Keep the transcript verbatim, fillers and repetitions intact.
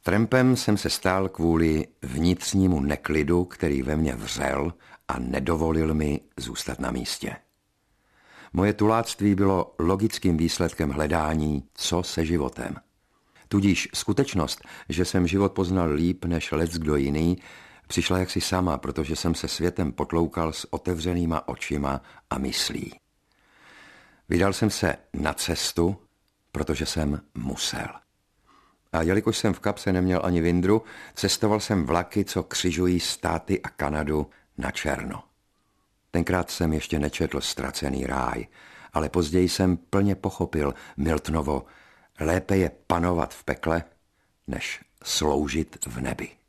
Trampem jsem se stál kvůli vnitřnímu neklidu, který ve mně vřel a nedovolil mi zůstat na místě. Moje tuláctví bylo logickým výsledkem hledání, co se životem. Tudíž skutečnost, že jsem život poznal líp než leckdo jiný, přišla jaksi sama, protože jsem se světem potloukal s otevřenýma očima a myslí. Vydal jsem se na cestu, protože jsem musel. A jelikož jsem v kapse neměl ani vindru, cestoval jsem vlaky, co křižují státy a Kanadu na černo. Tenkrát jsem ještě nečetl Ztracený ráj, ale později jsem plně pochopil Miltonovo: lépe je panovat v pekle, než sloužit v nebi.